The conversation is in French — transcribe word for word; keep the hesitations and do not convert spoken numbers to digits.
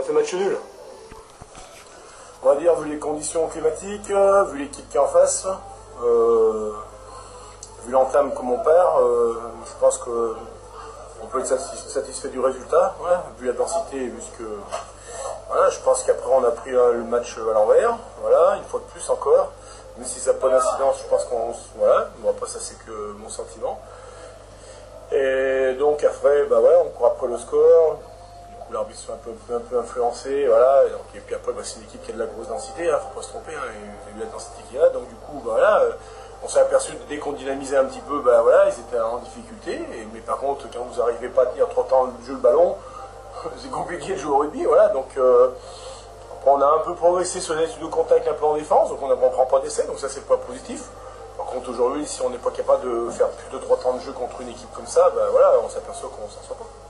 fait match nul. On va dire, vu les conditions climatiques, euh, vu l'équipe qui est en face, euh, vu l'entame comme on perd, euh, je pense que on peut être satisfait du résultat, ouais, vu la densité, vu ce que... Voilà, je pense qu'après on a pris euh, le match à l'envers, voilà, une fois de plus encore, même si ça n'a pas d'incidence, je pense qu'on... Voilà, bon après ça c'est que mon sentiment. Et donc après, bah ouais, on court après le score, du coup l'arbitre soit un peu, un peu influencé, voilà, et, donc, et puis après bah, c'est une équipe qui a de la grosse densité, hein, faut pas se tromper, hein, il y a eu la densité qu'il y a, donc du coup, bah, voilà, euh, on s'est aperçu que dès qu'on dynamisait un petit peu, bah voilà, ils étaient en difficulté, et, mais par contre, quand vous n'arrivez pas à tenir trop temps le jeu le ballon, c'est compliqué de jouer au rugby, voilà, donc euh, on a un peu progressé sur les études de contact un peu en défense, donc on ne prend pas d'essai, donc ça c'est le point positif. Par contre aujourd'hui, si on n'est pas capable de faire plus de trois temps de jeu contre une équipe comme ça, bah voilà, on s'aperçoit qu'on s'en sort pas.